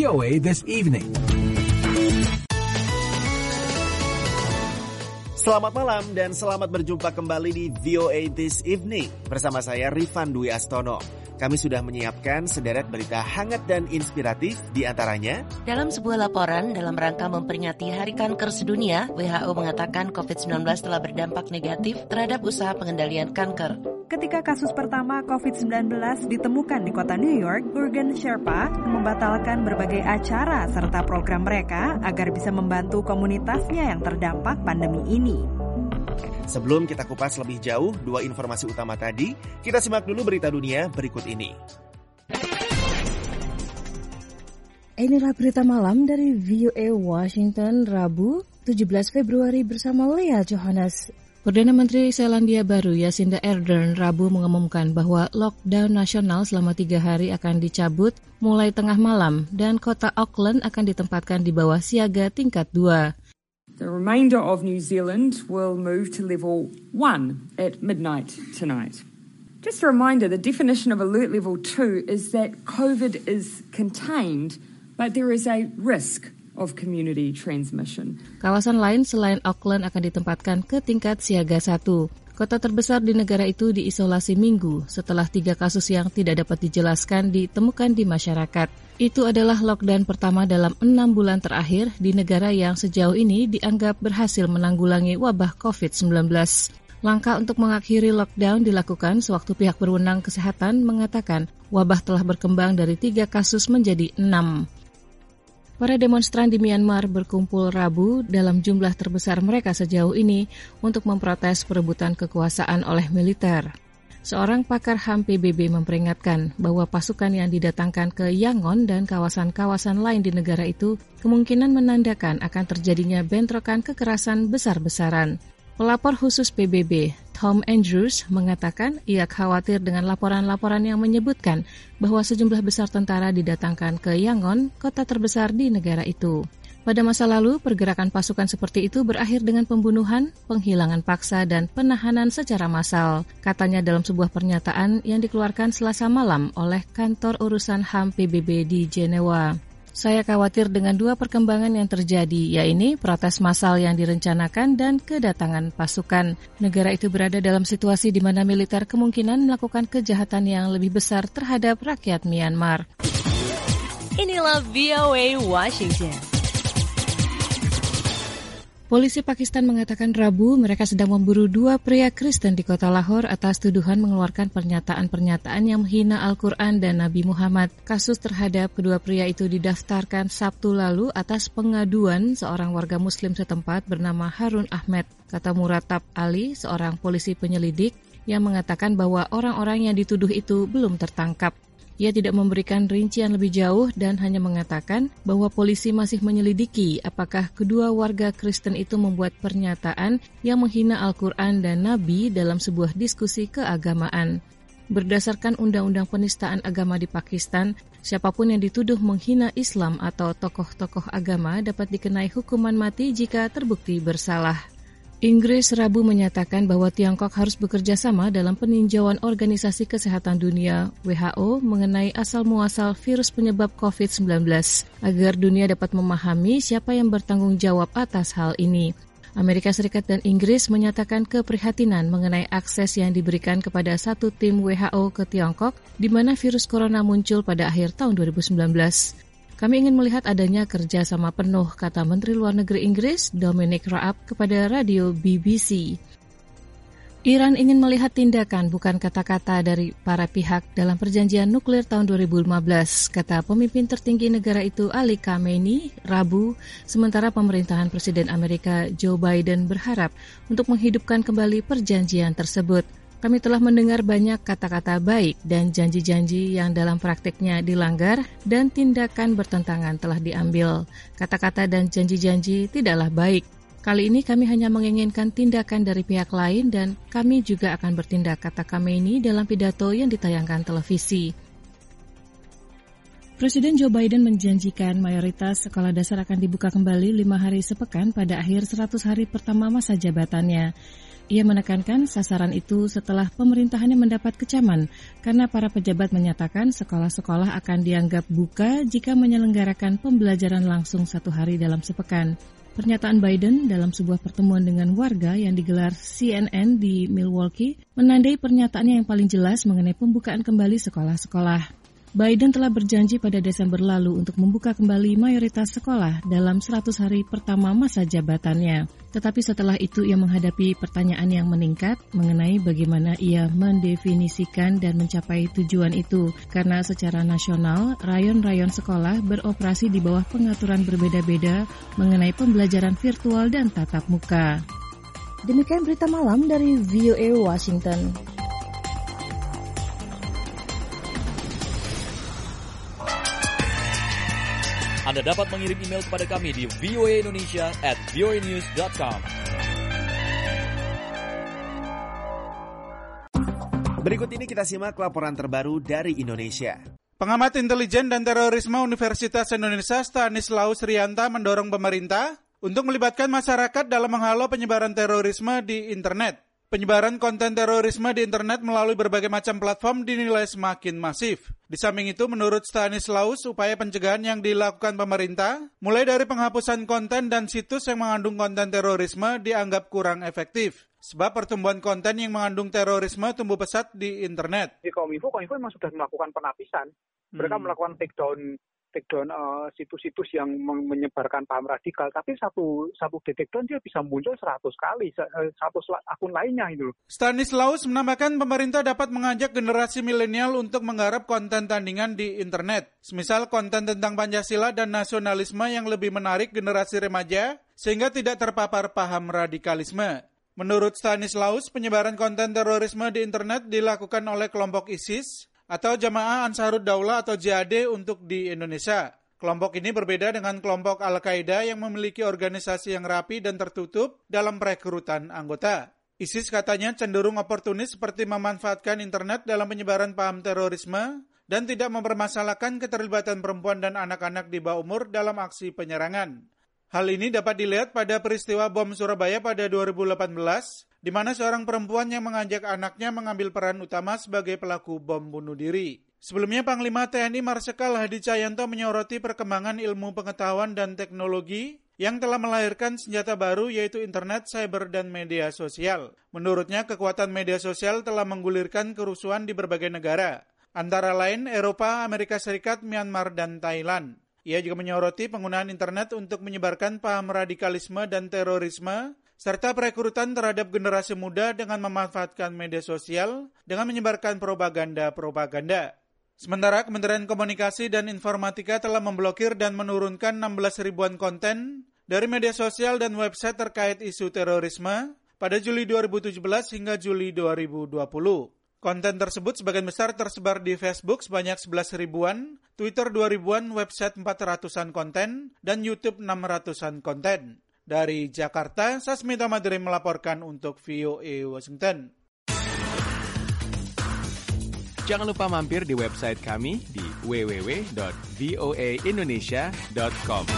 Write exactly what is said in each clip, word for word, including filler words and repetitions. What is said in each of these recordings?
V O A This Evening. Selamat malam dan selamat berjumpa kembali di V O A This Evening. Bersama saya Rifan Dwi Astono. Kami sudah menyiapkan sederet berita hangat dan inspiratif, di antaranya dalam sebuah laporan dalam rangka memperingati Hari Kanker Sedunia, W H O mengatakan covid sembilan belas telah berdampak negatif terhadap usaha pengendalian kanker. Ketika kasus pertama covid sembilan belas ditemukan di kota New York, Urgen Sherpa membatalkan berbagai acara serta program mereka agar bisa membantu komunitasnya yang terdampak pandemi ini. Sebelum kita kupas lebih jauh dua informasi utama tadi, kita simak dulu berita dunia berikut ini. Inilah berita malam dari V O A Washington, Rabu tujuh belas Februari bersama Leah Johannes. Perdana Menteri Selandia Baru Jacinda Ardern Rabu mengumumkan bahwa lockdown nasional selama tiga hari akan dicabut mulai tengah malam dan kota Auckland akan ditempatkan di bawah siaga tingkat dua. The remainder of New Zealand will move to level one at midnight tonight. Just a reminder, the definition of alert level two is that COVID is contained, but there is a risk of community transmission. Kawasan lain selain Auckland akan ditempatkan ke tingkat siaga satu. Kota terbesar di negara itu diisolasi minggu setelah tiga kasus yang tidak dapat dijelaskan ditemukan di masyarakat. Itu adalah lockdown pertama dalam enam bulan terakhir di negara yang sejauh ini dianggap berhasil menanggulangi wabah covid sembilan belas. Langkah untuk mengakhiri lockdown dilakukan sewaktu pihak berwenang kesehatan mengatakan wabah telah berkembang dari tiga kasus menjadi enam. Para demonstran di Myanmar berkumpul Rabu dalam jumlah terbesar mereka sejauh ini untuk memprotes perebutan kekuasaan oleh militer. Seorang pakar H A M P B B memperingatkan bahwa pasukan yang didatangkan ke Yangon dan kawasan-kawasan lain di negara itu kemungkinan menandakan akan terjadinya bentrokan kekerasan besar-besaran. Pelapor khusus P B B, Tom Andrews, mengatakan ia khawatir dengan laporan-laporan yang menyebutkan bahwa sejumlah besar tentara didatangkan ke Yangon, kota terbesar di negara itu. Pada masa lalu, pergerakan pasukan seperti itu berakhir dengan pembunuhan, penghilangan paksa, dan penahanan secara massal, katanya dalam sebuah pernyataan yang dikeluarkan Selasa malam oleh kantor urusan H A M P B B di Jenewa. Saya khawatir dengan dua perkembangan yang terjadi, yaitu protes massal yang direncanakan dan kedatangan pasukan. Negara itu berada dalam situasi di mana militer kemungkinan melakukan kejahatan yang lebih besar terhadap rakyat Myanmar. Inilah V O A Washington. Polisi Pakistan mengatakan Rabu mereka sedang memburu dua pria Kristen di kota Lahore atas tuduhan mengeluarkan pernyataan-pernyataan yang menghina Al-Quran dan Nabi Muhammad. Kasus terhadap kedua pria itu didaftarkan Sabtu lalu atas pengaduan seorang warga Muslim setempat bernama Harun Ahmed, kata Muratab Ali, seorang polisi penyelidik, yang mengatakan bahwa orang-orang yang dituduh itu belum tertangkap. Ia tidak memberikan rincian lebih jauh dan hanya mengatakan bahwa polisi masih menyelidiki apakah kedua warga Kristen itu membuat pernyataan yang menghina Al-Quran dan Nabi dalam sebuah diskusi keagamaan. Berdasarkan Undang-Undang Penistaan Agama di Pakistan, siapapun yang dituduh menghina Islam atau tokoh-tokoh agama dapat dikenai hukuman mati jika terbukti bersalah. Inggris Rabu menyatakan bahwa Tiongkok harus bekerja sama dalam peninjauan Organisasi Kesehatan Dunia W H O mengenai asal-muasal virus penyebab covid sembilan belas agar dunia dapat memahami siapa yang bertanggung jawab atas hal ini. Amerika Serikat dan Inggris menyatakan keprihatinan mengenai akses yang diberikan kepada satu tim W H O ke Tiongkok di mana virus corona muncul pada akhir tahun dua ribu sembilan belas. Kami ingin melihat adanya kerjasama penuh, kata Menteri Luar Negeri Inggris Dominic Raab kepada radio B B C. Iran ingin melihat tindakan bukan kata-kata dari para pihak dalam perjanjian nuklir tahun dua ribu lima belas, kata pemimpin tertinggi negara itu Ali Khamenei Rabu, sementara pemerintahan Presiden Amerika Joe Biden berharap untuk menghidupkan kembali perjanjian tersebut. Kami telah mendengar banyak kata-kata baik dan janji-janji yang dalam praktiknya dilanggar dan tindakan bertentangan telah diambil. Kata-kata dan janji-janji tidaklah baik. Kali ini kami hanya menginginkan tindakan dari pihak lain dan kami juga akan bertindak, kata Khamenei dalam pidato yang ditayangkan televisi. Presiden Joe Biden menjanjikan mayoritas sekolah dasar akan dibuka kembali lima hari sepekan pada akhir seratus hari pertama masa jabatannya. Ia menekankan sasaran itu setelah pemerintahannya mendapat kecaman karena para pejabat menyatakan sekolah-sekolah akan dianggap buka jika menyelenggarakan pembelajaran langsung satu hari dalam sepekan. Pernyataan Biden dalam sebuah pertemuan dengan warga yang digelar C N N di Milwaukee menandai pernyataannya yang paling jelas mengenai pembukaan kembali sekolah-sekolah. Biden telah berjanji pada Desember lalu untuk membuka kembali mayoritas sekolah dalam seratus hari pertama masa jabatannya. Tetapi setelah itu ia menghadapi pertanyaan yang meningkat mengenai bagaimana ia mendefinisikan dan mencapai tujuan itu. Karena secara nasional, rayon-rayon sekolah beroperasi di bawah pengaturan berbeda-beda mengenai pembelajaran virtual dan tatap muka. Demikian berita malam dari V O A Washington. Anda dapat mengirim email kepada kami di voaindonesia at voanews dot com. Berikut ini kita simak laporan terbaru dari Indonesia. Pengamat intelijen dan terorisme Universitas Indonesia Stanislaus Rianta mendorong pemerintah untuk melibatkan masyarakat dalam menghalau penyebaran terorisme di internet. Penyebaran konten terorisme di internet melalui berbagai macam platform dinilai semakin masif. Di samping itu, menurut Stanislaus, upaya pencegahan yang dilakukan pemerintah, mulai dari penghapusan konten dan situs yang mengandung konten terorisme dianggap kurang efektif. Sebab pertumbuhan konten yang mengandung terorisme tumbuh pesat di internet. Di Kominfo, Kominfo memang sudah melakukan penapisan. Mereka hmm. melakukan takedown takedown uh, situs-situs yang menyebarkan paham radikal, tapi satu satu takedown dia bisa muncul seratus kali, seratus akun lainnya itu. Stanislaus menambahkan pemerintah dapat mengajak generasi milenial untuk menggarap konten tandingan di internet. Semisal konten tentang Pancasila dan nasionalisme yang lebih menarik generasi remaja, sehingga tidak terpapar paham radikalisme. Menurut Stanislaus, penyebaran konten terorisme di internet dilakukan oleh kelompok ISIS, atau Jamaah Ansarud Daulah atau J A D untuk di Indonesia. Kelompok ini berbeda dengan kelompok Al-Qaeda yang memiliki organisasi yang rapi dan tertutup dalam perekrutan anggota. ISIS katanya cenderung oportunis seperti memanfaatkan internet dalam penyebaran paham terorisme dan tidak mempermasalahkan keterlibatan perempuan dan anak-anak di bawah umur dalam aksi penyerangan. Hal ini dapat dilihat pada peristiwa bom Surabaya pada dua ribu delapan belas, di mana seorang perempuan yang mengajak anaknya mengambil peran utama sebagai pelaku bom bunuh diri. Sebelumnya, Panglima T N I Marsikal Hadi Cahyanto menyoroti perkembangan ilmu pengetahuan dan teknologi yang telah melahirkan senjata baru yaitu internet, cyber, dan media sosial. Menurutnya, kekuatan media sosial telah menggulirkan kerusuhan di berbagai negara, antara lain Eropa, Amerika Serikat, Myanmar, dan Thailand. Ia juga menyoroti penggunaan internet untuk menyebarkan paham radikalisme dan terorisme, serta perekrutan terhadap generasi muda dengan memanfaatkan media sosial dengan menyebarkan propaganda-propaganda. Sementara Kementerian Komunikasi dan Informatika telah memblokir dan menurunkan enam belas ribuan konten dari media sosial dan website terkait isu terorisme pada Juli dua ribu tujuh belas hingga Juli dua ribu dua puluh. Konten tersebut sebagian besar tersebar di Facebook sebanyak sebelas ribuan, Twitter dua ribuan, website empat ratusan konten, dan YouTube enam ratusan konten. Dari Jakarta, Sasmita Madri melaporkan untuk V O A Washington. Jangan lupa mampir di website kami di w w w dot voa indonesia dot com.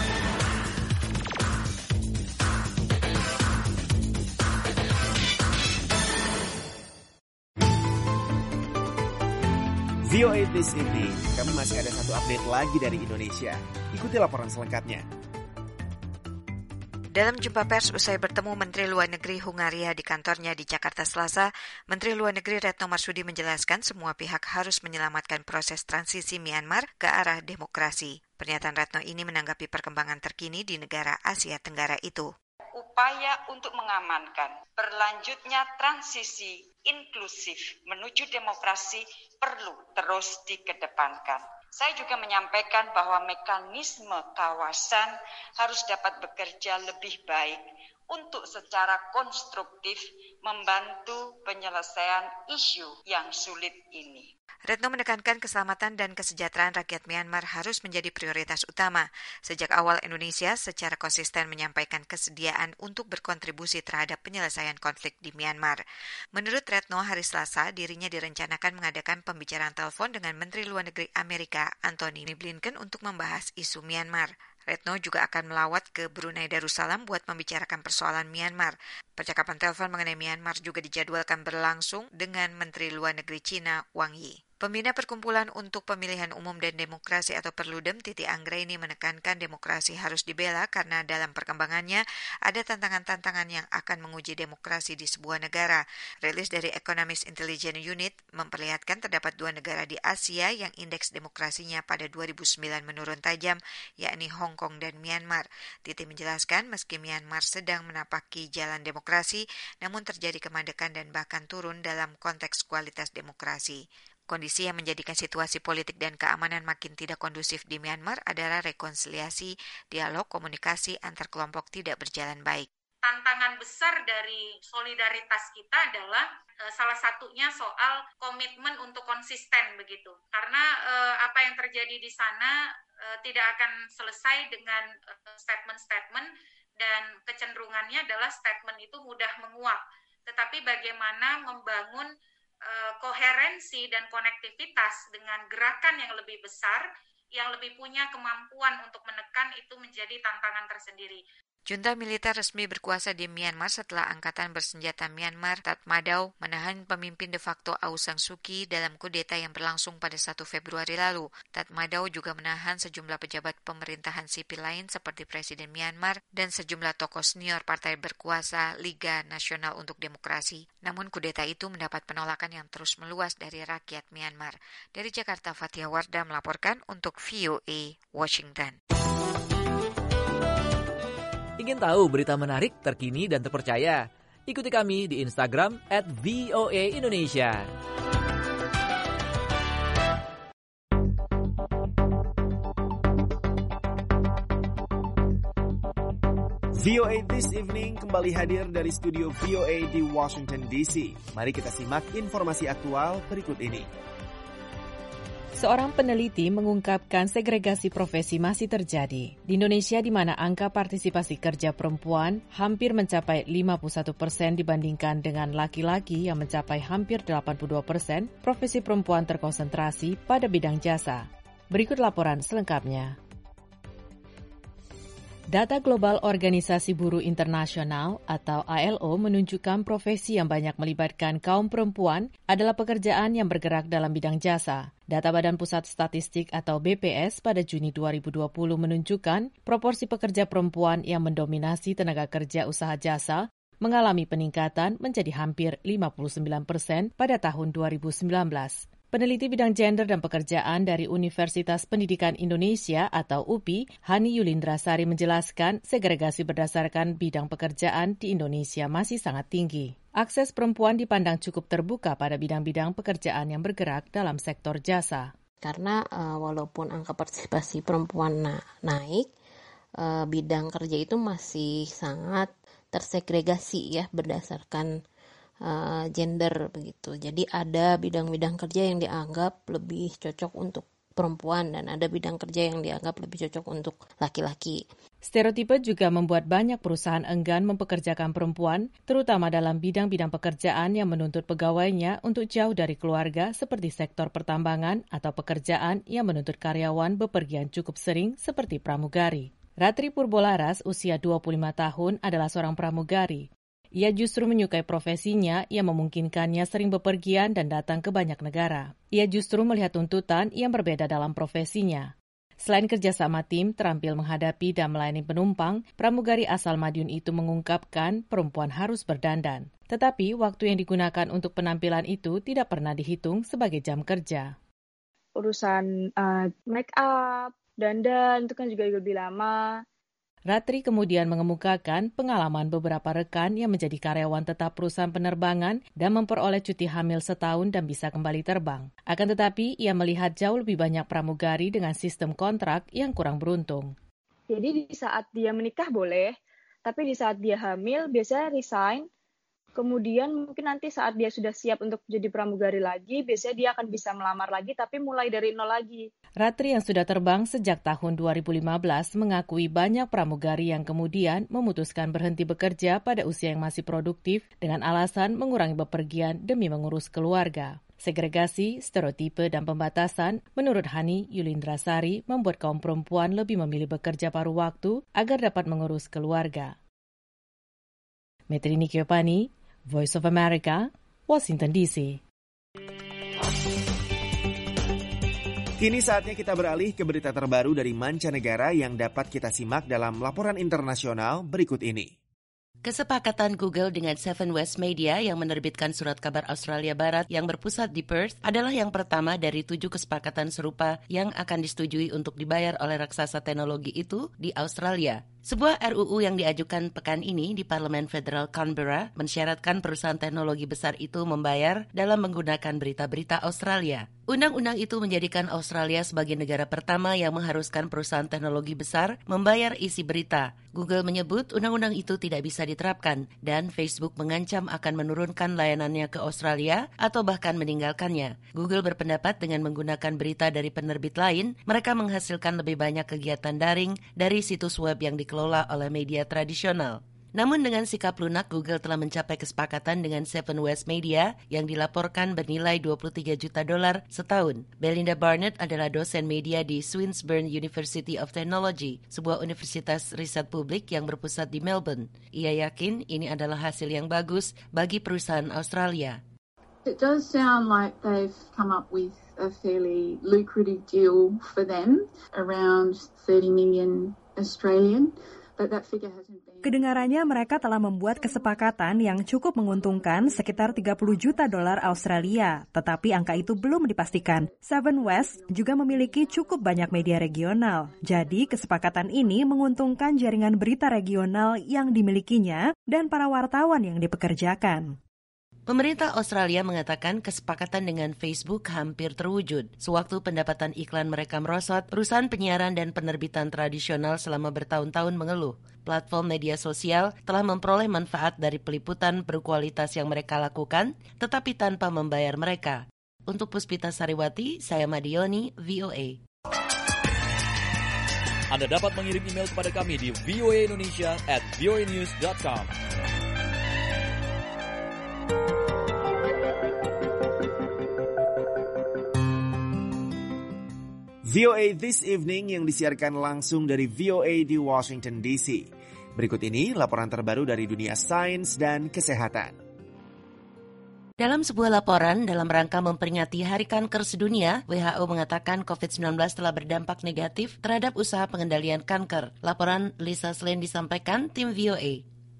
V O A This Evening, kami masih ada satu update lagi dari Indonesia. Ikuti laporan selengkapnya. Dalam jumpa pers usai bertemu Menteri Luar Negeri Hungaria di kantornya di Jakarta Selasa, Menteri Luar Negeri Retno Marsudi menjelaskan semua pihak harus menyelamatkan proses transisi Myanmar ke arah demokrasi. Pernyataan Retno ini menanggapi perkembangan terkini di negara Asia Tenggara itu. Upaya untuk mengamankan berlanjutnya transisi inklusif menuju demokrasi perlu terus dikedepankan. Saya juga menyampaikan bahwa mekanisme kawasan harus dapat bekerja lebih baik untuk secara konstruktif membantu penyelesaian isu yang sulit ini. Retno menekankan keselamatan dan kesejahteraan rakyat Myanmar harus menjadi prioritas utama. Sejak awal Indonesia secara konsisten menyampaikan kesediaan untuk berkontribusi terhadap penyelesaian konflik di Myanmar. Menurut Retno, hari Selasa dirinya direncanakan mengadakan pembicaraan telepon dengan Menteri Luar Negeri Amerika Antony Blinken untuk membahas isu Myanmar. Retno juga akan melawat ke Brunei Darussalam buat membicarakan persoalan Myanmar. Percakapan telepon mengenai Myanmar juga dijadwalkan berlangsung dengan Menteri Luar Negeri Cina Wang Yi. Pembina Perkumpulan untuk Pemilihan Umum dan Demokrasi atau Perludem, Titi Anggraini menekankan demokrasi harus dibela karena dalam perkembangannya ada tantangan-tantangan yang akan menguji demokrasi di sebuah negara. Rilis dari Economist Intelligence Unit memperlihatkan terdapat dua negara di Asia yang indeks demokrasinya pada dua ribu sembilan menurun tajam, yakni Hong Kong dan Myanmar. Titi menjelaskan meski Myanmar sedang menapaki jalan demokrasi, namun terjadi kemandekan dan bahkan turun dalam konteks kualitas demokrasi. Kondisi yang menjadikan situasi politik dan keamanan makin tidak kondusif di Myanmar adalah rekonsiliasi, dialog, komunikasi antar kelompok tidak berjalan baik. Tantangan besar dari solidaritas kita adalah e, salah satunya soal komitmen untuk konsisten begitu. Karena e, apa yang terjadi di sana e, tidak akan selesai dengan e, statement-statement dan kecenderungannya adalah statement itu mudah menguap. Tetapi bagaimana membangun koherensi dan konektivitas dengan gerakan yang lebih besar, yang lebih punya kemampuan untuk menekan itu menjadi tantangan tersendiri. Junta militer resmi berkuasa di Myanmar setelah Angkatan Bersenjata Myanmar Tatmadaw menahan pemimpin de facto Aung San Suu Kyi dalam kudeta yang berlangsung pada satu Februari lalu. Tatmadaw juga menahan sejumlah pejabat pemerintahan sipil lain seperti Presiden Myanmar dan sejumlah tokoh senior partai berkuasa Liga Nasional untuk Demokrasi. Namun kudeta itu mendapat penolakan yang terus meluas dari rakyat Myanmar. Dari Jakarta, Fathia Wardah melaporkan untuk V O A Washington. Ingin tahu berita menarik, terkini, dan terpercaya? Ikuti kami di Instagram at V O A Indonesia. V O A This Evening kembali hadir dari studio V O A di Washington D C. Mari kita simak informasi aktual berikut ini. Seorang peneliti mengungkapkan segregasi profesi masih terjadi. Di Indonesia, di mana angka partisipasi kerja perempuan hampir mencapai lima puluh satu persen dibandingkan dengan laki-laki yang mencapai hampir delapan puluh dua persen, profesi perempuan terkonsentrasi pada bidang jasa. Berikut laporan selengkapnya. Data Global Organisasi Buruh Internasional atau I L O menunjukkan profesi yang banyak melibatkan kaum perempuan adalah pekerjaan yang bergerak dalam bidang jasa. Data Badan Pusat Statistik atau B P S pada Juni dua ribu dua puluh menunjukkan proporsi pekerja perempuan yang mendominasi tenaga kerja usaha jasa mengalami peningkatan menjadi hampir lima puluh sembilan persen pada tahun dua ribu sembilan belas. Peneliti bidang gender dan pekerjaan dari Universitas Pendidikan Indonesia atau U P I, Hani Yulindrasari menjelaskan segregasi berdasarkan bidang pekerjaan di Indonesia masih sangat tinggi. Akses perempuan dipandang cukup terbuka pada bidang-bidang pekerjaan yang bergerak dalam sektor jasa. Karena uh, walaupun angka partisipasi perempuan na- naik, uh, bidang kerja itu masih sangat tersegregasi ya berdasarkan Uh, gender begitu. Jadi ada bidang-bidang kerja yang dianggap lebih cocok untuk perempuan dan ada bidang kerja yang dianggap lebih cocok untuk laki-laki. Stereotipe juga membuat banyak perusahaan enggan mempekerjakan perempuan, terutama dalam bidang-bidang pekerjaan yang menuntut pegawainya untuk jauh dari keluarga seperti sektor pertambangan atau pekerjaan yang menuntut karyawan bepergian cukup sering seperti pramugari. Ratri Purbolaras, usia dua puluh lima tahun, adalah seorang pramugari. Ia justru menyukai profesinya yang memungkinkannya sering bepergian dan datang ke banyak negara. Ia justru melihat tuntutan yang berbeda dalam profesinya. Selain kerjasama tim, terampil menghadapi dan melayani penumpang, pramugari asal Madiun itu mengungkapkan perempuan harus berdandan. Tetapi waktu yang digunakan untuk penampilan itu tidak pernah dihitung sebagai jam kerja. Urusan uh, make up, dandan itu kan juga lebih lama. Ratri kemudian mengemukakan pengalaman beberapa rekan yang menjadi karyawan tetap perusahaan penerbangan dan memperoleh cuti hamil setahun dan bisa kembali terbang. Akan tetapi, ia melihat jauh lebih banyak pramugari dengan sistem kontrak yang kurang beruntung. Jadi di saat dia menikah boleh, tapi di saat dia hamil biasanya resign. Kemudian mungkin nanti saat dia sudah siap untuk jadi pramugari lagi, biasanya dia akan bisa melamar lagi tapi mulai dari nol lagi. Ratri yang sudah terbang sejak tahun dua ribu lima belas mengakui banyak pramugari yang kemudian memutuskan berhenti bekerja pada usia yang masih produktif dengan alasan mengurangi bepergian demi mengurus keluarga. Segregasi, stereotipe, dan pembatasan, menurut Hani Yulindrasari, membuat kaum perempuan lebih memilih bekerja paruh waktu agar dapat mengurus keluarga. Metrini Kiopani, Voice of America, Washington D C. Kini saatnya kita beralih ke berita terbaru dari mancanegara yang dapat kita simak dalam laporan internasional berikut ini. Kesepakatan Google dengan Seven West Media yang menerbitkan surat kabar Australia Barat yang berpusat di Perth adalah yang pertama dari tujuh kesepakatan serupa yang akan disetujui untuk dibayar oleh raksasa teknologi itu di Australia. Sebuah R U U yang diajukan pekan ini di Parlemen Federal Canberra mensyaratkan perusahaan teknologi besar itu membayar dalam menggunakan berita-berita Australia. Undang-undang itu menjadikan Australia sebagai negara pertama yang mengharuskan perusahaan teknologi besar membayar isi berita. Google menyebut undang-undang itu tidak bisa diterapkan dan Facebook mengancam akan menurunkan layanannya ke Australia atau bahkan meninggalkannya. Google berpendapat dengan menggunakan berita dari penerbit lain, mereka menghasilkan lebih banyak kegiatan daring dari situs web yang dikelola oleh media tradisional. Namun dengan sikap lunak, Google telah mencapai kesepakatan dengan Seven West Media yang dilaporkan bernilai dua puluh tiga juta dolar setahun. Belinda Barnett adalah dosen media di Swinburne University of Technology, sebuah universitas riset publik yang berpusat di Melbourne. Ia yakin ini adalah hasil yang bagus bagi perusahaan Australia. It does sound like they've come up with a fairly lucrative deal for them, around thirty million Australian. Kedengarannya mereka telah membuat kesepakatan yang cukup menguntungkan sekitar tiga puluh juta dolar Australia, tetapi angka itu belum dipastikan. Seven West juga memiliki cukup banyak media regional, jadi kesepakatan ini menguntungkan jaringan berita regional yang dimilikinya dan para wartawan yang dipekerjakan. Pemerintah Australia mengatakan kesepakatan dengan Facebook hampir terwujud. Sewaktu pendapatan iklan mereka merosot, perusahaan penyiaran dan penerbitan tradisional selama bertahun-tahun mengeluh. Platform media sosial telah memperoleh manfaat dari peliputan berkualitas yang mereka lakukan, tetapi tanpa membayar mereka. Untuk Puspita Sariwati, saya Madioni, V O A. Anda dapat mengirim email kepada kami di voaindonesia at voanews dot com. V O A This Evening yang disiarkan langsung dari V O A di Washington D C. Berikut ini laporan terbaru dari dunia sains dan kesehatan. Dalam sebuah laporan dalam rangka memperingati Hari Kanker Sedunia, W H O mengatakan covid sembilan belas telah berdampak negatif terhadap usaha pengendalian kanker. Laporan Lisa Slane disampaikan tim V O A.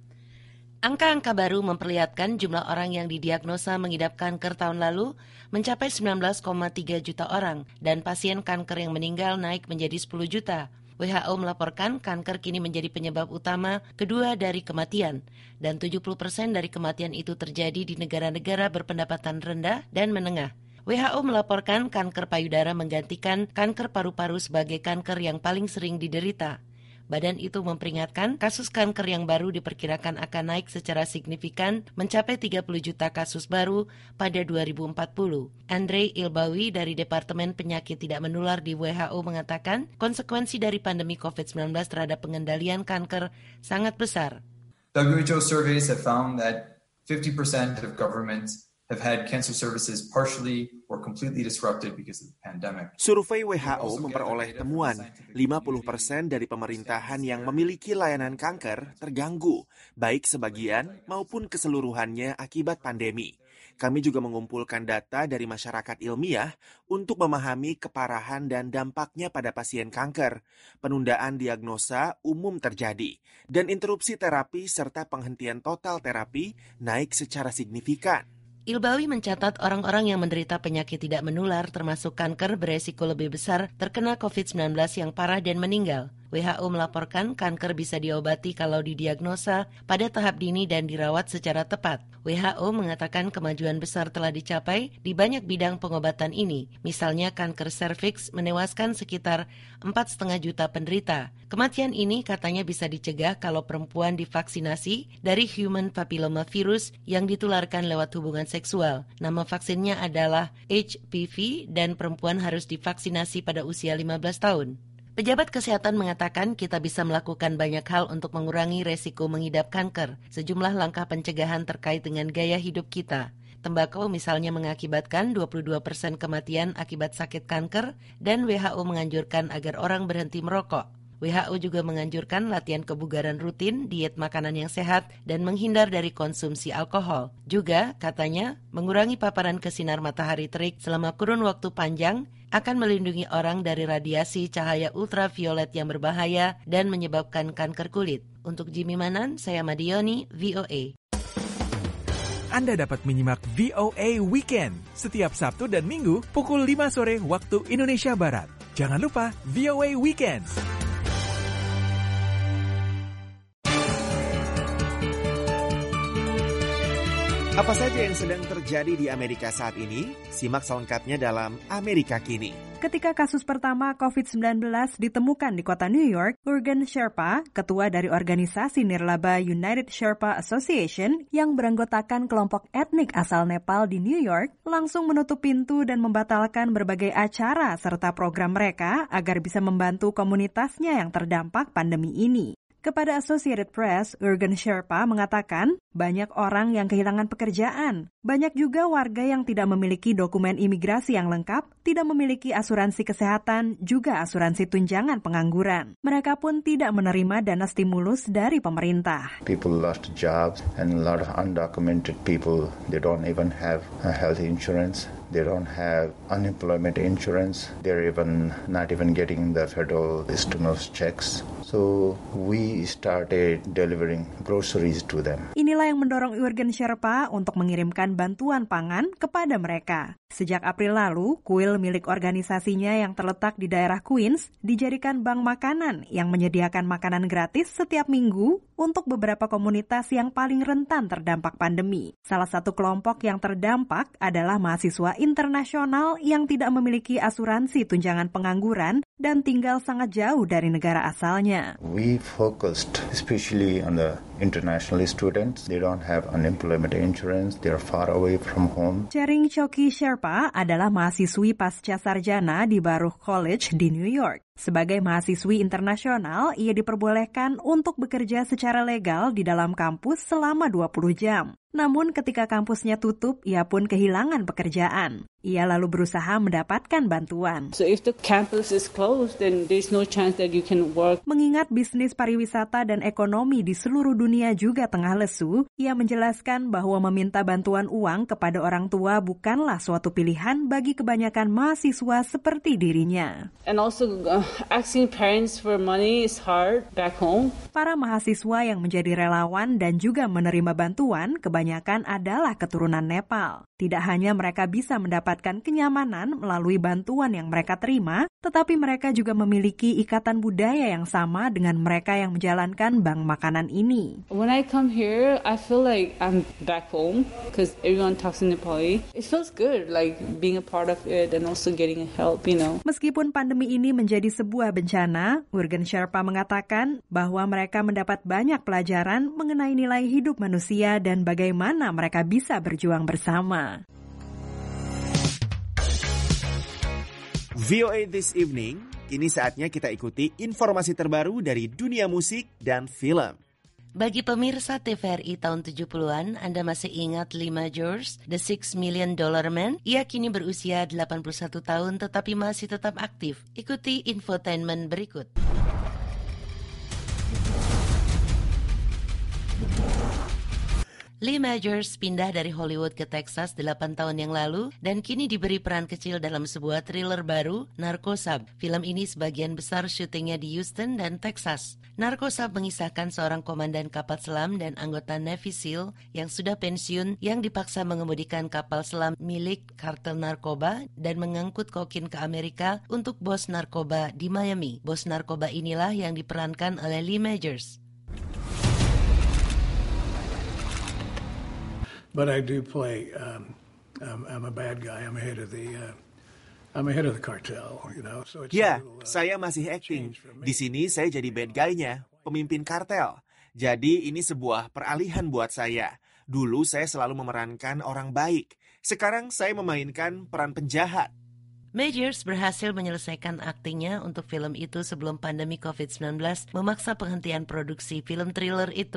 Angka-angka baru memperlihatkan jumlah orang yang didiagnosa mengidap kanker tahun lalu mencapai sembilan belas koma tiga juta orang dan pasien kanker yang meninggal naik menjadi sepuluh juta. W H O melaporkan kanker kini menjadi penyebab utama kedua dari kematian dan tujuh puluh persen dari kematian itu terjadi di negara-negara berpendapatan rendah dan menengah. W H O melaporkan kanker payudara menggantikan kanker paru-paru sebagai kanker yang paling sering diderita. Badan itu memperingatkan kasus kanker yang baru diperkirakan akan naik secara signifikan mencapai tiga puluh juta kasus baru pada dua ribu empat puluh. Andre Ilbawi dari Departemen Penyakit Tidak Menular di W H O mengatakan konsekuensi dari pandemi covid sembilan belas terhadap pengendalian kanker sangat besar. W H O surveys have found that fifty percent of governments have had cancer services partially or completely disrupted because of the pandemic. Survei W H O memperoleh temuan lima puluh persen dari pemerintahan yang memiliki layanan kanker terganggu, baik sebagian maupun keseluruhannya akibat pandemi. Kami juga mengumpulkan data dari masyarakat ilmiah untuk memahami keparahan dan dampaknya pada pasien kanker. Penundaan diagnosa umum terjadi, dan interupsi terapi serta penghentian total terapi naik secara signifikan. Ilbawi mencatat orang-orang yang menderita penyakit tidak menular termasuk kanker beresiko lebih besar terkena covid sembilan belas yang parah dan meninggal. W H O melaporkan kanker bisa diobati kalau didiagnosa pada tahap dini dan dirawat secara tepat. W H O mengatakan kemajuan besar telah dicapai di banyak bidang pengobatan ini. Misalnya kanker serviks menewaskan sekitar empat koma lima juta penderita. Kematian ini katanya bisa dicegah kalau perempuan divaksinasi dari human papillomavirus yang ditularkan lewat hubungan seksual. Nama vaksinnya adalah H P V dan perempuan harus divaksinasi pada usia lima belas tahun. Pejabat kesehatan mengatakan kita bisa melakukan banyak hal untuk mengurangi resiko mengidap kanker. Sejumlah langkah pencegahan terkait dengan gaya hidup kita. Tembakau misalnya mengakibatkan dua puluh dua persen kematian akibat sakit kanker dan W H O menganjurkan agar orang berhenti merokok. W H O juga menganjurkan latihan kebugaran rutin, diet makanan yang sehat, dan menghindar dari konsumsi alkohol. Juga, katanya, mengurangi paparan ke sinar matahari terik selama kurun waktu panjang akan melindungi orang dari radiasi cahaya ultraviolet yang berbahaya dan menyebabkan kanker kulit. Untuk Jimmy Manan, saya Madioni, V O A. Anda dapat menyimak V O A Weekend setiap Sabtu dan Minggu pukul lima sore waktu Indonesia Barat. Jangan lupa V O A Weekend. Apa saja yang sedang terjadi di Amerika saat ini? Simak selengkapnya dalam Amerika Kini. Ketika kasus pertama covid sembilan belas ditemukan di kota New York, Urgen Sherpa, ketua dari organisasi nirlaba United Sherpa Association yang beranggotakan kelompok etnik asal Nepal di New York, langsung menutup pintu dan membatalkan berbagai acara serta program mereka agar bisa membantu komunitasnya yang terdampak pandemi ini. Kepada Associated Press, Urgen Sherpa mengatakan banyak orang yang kehilangan pekerjaan. Banyak juga warga yang tidak memiliki dokumen imigrasi yang lengkap, tidak memiliki asuransi kesehatan, juga asuransi tunjangan pengangguran. Mereka pun tidak menerima dana stimulus dari pemerintah. People lost jobs and a lot of undocumented people, they don't even have a health insurance. They don't have unemployment insurance. They're even not even getting the federal stimulus checks. So we started delivering groceries to them. Inilah yang mendorong Urgen Sherpa untuk mengirimkan bantuan pangan kepada mereka. Sejak April lalu, kuil milik organisasinya yang terletak di daerah Queens dijadikan bank makanan yang menyediakan makanan gratis setiap minggu untuk beberapa komunitas yang paling rentan terdampak pandemi. Salah satu kelompok yang terdampak adalah mahasiswa internasional yang tidak memiliki asuransi tunjangan pengangguran dan tinggal sangat jauh dari negara asalnya. We focused especially on the international students. They don't have unemployment insurance. They're far away from home. Chering Choki Sherpa adalah mahasiswi pasca sarjana di Baruch College di New York. Sebagai mahasiswi internasional, ia diperbolehkan untuk bekerja secara legal di dalam kampus selama dua puluh jam. Namun ketika kampusnya tutup, ia pun kehilangan pekerjaan. Ia lalu berusaha mendapatkan bantuan. So if the campus is closed, then there's no chance that you can work. Mengingat bisnis pariwisata dan ekonomi di seluruh dunia juga tengah lesu, ia menjelaskan bahwa meminta bantuan uang kepada orang tua bukanlah suatu pilihan bagi kebanyakan mahasiswa seperti dirinya. And also uh, asking parents for money is hard back home. Para mahasiswa yang menjadi relawan dan juga menerima bantuan kebanyakan adalah keturunan Nepal. Tidak hanya mereka bisa mendapatkan kenyamanan melalui bantuan yang mereka terima, tetapi mereka juga memiliki ikatan budaya yang sama dengan mereka yang menjalankan bank makanan ini. When I come here, I feel like I'm back home because everyone talks in Nepali. It feels good, like being a part of it and also getting help, you know. Meskipun pandemi ini menjadi sebuah bencana, Urgen Sherpa mengatakan bahwa mereka mendapat banyak pelajaran mengenai nilai hidup manusia dan bagaimana mereka bisa berjuang bersama. V O A This Evening, kini saatnya kita ikuti informasi terbaru dari dunia musik dan film. Bagi pemirsa T V R I tahun tujuh puluhan, Anda masih ingat Lee Majors, The Six Million Dollar Man? Ia kini berusia delapan puluh satu tahun tetapi masih tetap aktif. Ikuti infotainment berikut. Lee Majors pindah dari Hollywood ke Texas delapan tahun yang lalu dan kini diberi peran kecil dalam sebuah thriller baru, Narcosab. Film ini sebagian besar syutingnya di Houston dan Texas. Narcosab mengisahkan seorang komandan kapal selam dan anggota Navy SEAL yang sudah pensiun yang dipaksa mengemudikan kapal selam milik kartel narkoba dan mengangkut kokain ke Amerika untuk bos narkoba di Miami. Bos narkoba inilah yang diperankan oleh Lee Majors. But I do play. Um, I'm, I'm a bad guy. I'm ahead of the. Uh, I'm ahead of the cartel. You know. So it's ya, little, uh, saya masih acting. Di sini saya jadi bad guy-nya, pemimpin kartel. Jadi ini sebuah peralihan buat saya. Dulu saya selalu memerankan orang baik. Sekarang saya memainkan peran penjahat. Majors berhasil menyelesaikan aktingnya untuk film itu sebelum pandemi covid sembilan belas memaksa penghentian produksi film thriller itu.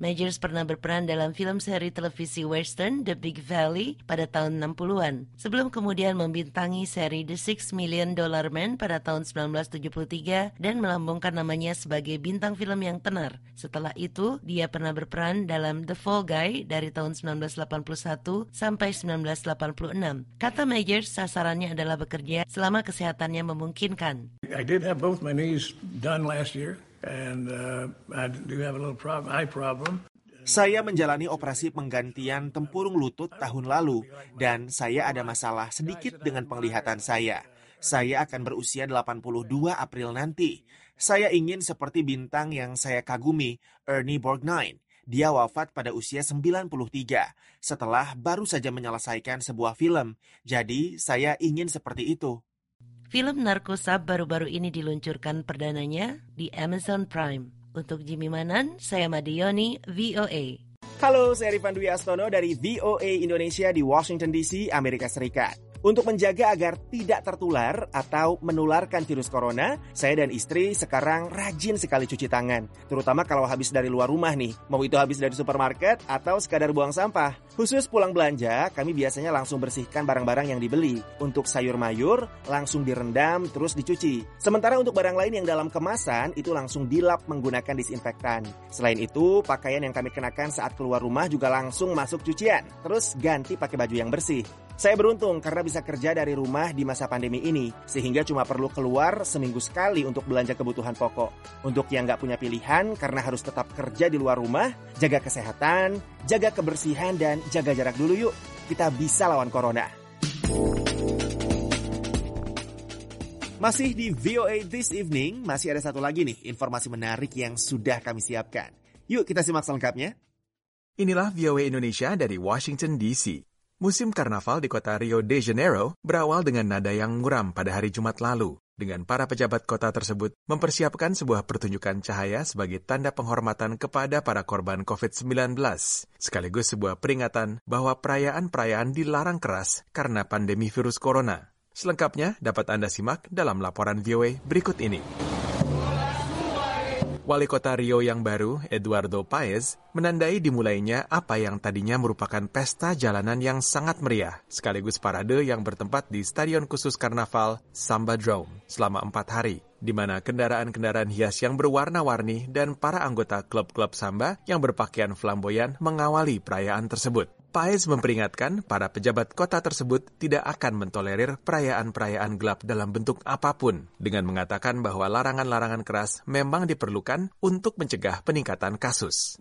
Majors pernah berperan dalam film seri televisi western The Big Valley pada tahun enam puluhan, sebelum kemudian membintangi seri The Six Million Dollar Man pada tahun sembilan belas tujuh puluh tiga dan melambungkan namanya sebagai bintang film yang tenar. Setelah itu, dia pernah berperan dalam The Fall Guy dari tahun sembilan belas delapan puluh satu sampai sembilan belas delapan puluh enam. Kata Majors, sasarannya adalah bekerja selama kesehatannya memungkinkan. I did have both my knees done last year. And uh, I do have a little problem, eye problem. Saya menjalani operasi penggantian tempurung lutut tahun lalu dan saya ada masalah sedikit dengan penglihatan saya. Saya akan berusia delapan puluh dua April nanti. Saya ingin seperti bintang yang saya kagumi, Ernie Borgnine. Dia wafat pada usia sembilan puluh tiga setelah baru saja menyelesaikan sebuah film. Jadi saya ingin seperti itu. Film Narcosab baru-baru ini diluncurkan perdananya di Amazon Prime. Untuk Jimmy Manan, saya Madioni, V O A. Halo, saya Rifan Dwi Astono dari V O A Indonesia di Washington D C, Amerika Serikat. Untuk menjaga agar tidak tertular atau menularkan virus corona, saya dan istri sekarang rajin sekali cuci tangan. Terutama kalau habis dari luar rumah nih, mau itu habis dari supermarket atau sekadar buang sampah. Khusus pulang belanja, kami biasanya langsung bersihkan barang-barang yang dibeli. Untuk sayur mayur, langsung direndam terus dicuci. Sementara untuk barang lain yang dalam kemasan, itu langsung dilap menggunakan disinfektan. Selain itu, pakaian yang kami kenakan saat keluar rumah juga langsung masuk cucian. Terus ganti pakai baju yang bersih. Saya beruntung karena bisa kerja dari rumah di masa pandemi ini, sehingga cuma perlu keluar seminggu sekali untuk belanja kebutuhan pokok. Untuk yang nggak punya pilihan karena harus tetap kerja di luar rumah, jaga kesehatan, jaga kebersihan, dan jaga jarak dulu yuk. Kita bisa lawan corona. Masih di V O A This Evening, masih ada satu lagi nih informasi menarik yang sudah kami siapkan. Yuk kita simak selengkapnya. Inilah V O A Indonesia dari Washington D C. Musim karnaval di kota Rio de Janeiro berawal dengan nada yang muram pada hari Jumat lalu, dengan para pejabat kota tersebut mempersiapkan sebuah pertunjukan cahaya sebagai tanda penghormatan kepada para korban covid sembilan belas, sekaligus sebuah peringatan bahwa perayaan-perayaan dilarang keras karena pandemi virus corona. Selengkapnya dapat Anda simak dalam laporan V O A berikut ini. Wali Kota Rio yang baru, Eduardo Paez, menandai dimulainya apa yang tadinya merupakan pesta jalanan yang sangat meriah, sekaligus parade yang bertempat di Stadion Khusus Karnaval Samba Drome selama empat hari, di mana kendaraan-kendaraan hias yang berwarna-warni dan para anggota klub-klub samba yang berpakaian flamboyan mengawali perayaan tersebut. Paez memperingatkan para pejabat kota tersebut tidak akan mentolerir perayaan-perayaan gelap dalam bentuk apapun, dengan mengatakan bahwa larangan-larangan keras memang diperlukan untuk mencegah peningkatan kasus.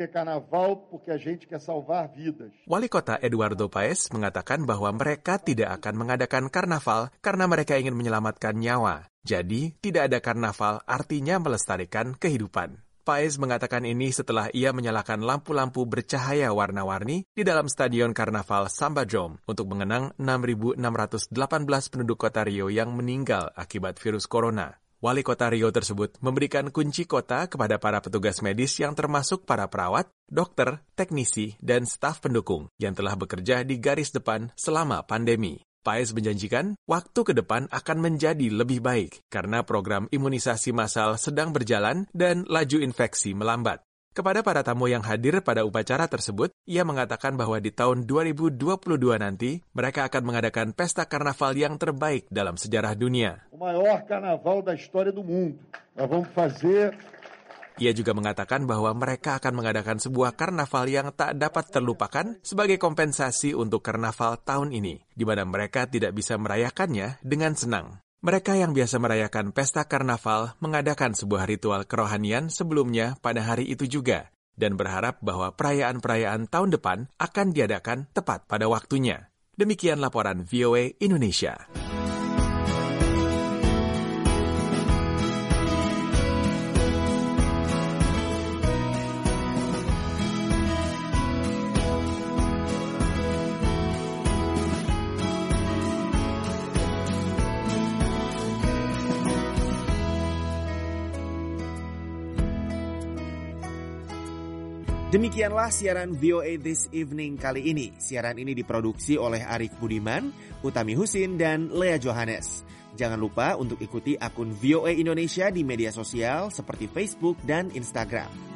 Wali kota Eduardo Paez mengatakan bahwa mereka tidak akan mengadakan karnaval karena mereka ingin menyelamatkan nyawa. Jadi, tidak ada karnaval artinya melestarikan kehidupan. Paez mengatakan ini setelah ia menyalakan lampu-lampu bercahaya warna-warni di dalam Stadion Karnaval Samba Drome untuk mengenang enam ribu enam ratus delapan belas penduduk kota Rio yang meninggal akibat virus corona. Wali kota Rio tersebut memberikan kunci kota kepada para petugas medis yang termasuk para perawat, dokter, teknisi, dan staf pendukung yang telah bekerja di garis depan selama pandemi. Paez menjanjikan waktu ke depan akan menjadi lebih baik karena program imunisasi massal sedang berjalan dan laju infeksi melambat. Kepada para tamu yang hadir pada upacara tersebut, ia mengatakan bahwa di tahun dua ribu dua puluh dua nanti, mereka akan mengadakan pesta karnaval yang terbaik dalam sejarah dunia. O maior carnaval da história do mundo. Nós vamos fazer. Ia juga mengatakan bahwa mereka akan mengadakan sebuah karnaval yang tak dapat terlupakan sebagai kompensasi untuk karnaval tahun ini, di mana mereka tidak bisa merayakannya dengan senang. Mereka yang biasa merayakan pesta karnaval mengadakan sebuah ritual kerohanian sebelumnya pada hari itu juga, dan berharap bahwa perayaan-perayaan tahun depan akan diadakan tepat pada waktunya. Demikian laporan V O A Indonesia. Demikianlah siaran V O A This Evening kali ini. Siaran ini diproduksi oleh Arif Budiman, Utami Husin, dan Lea Johannes. Jangan lupa untuk ikuti akun V O A Indonesia di media sosial seperti Facebook dan Instagram.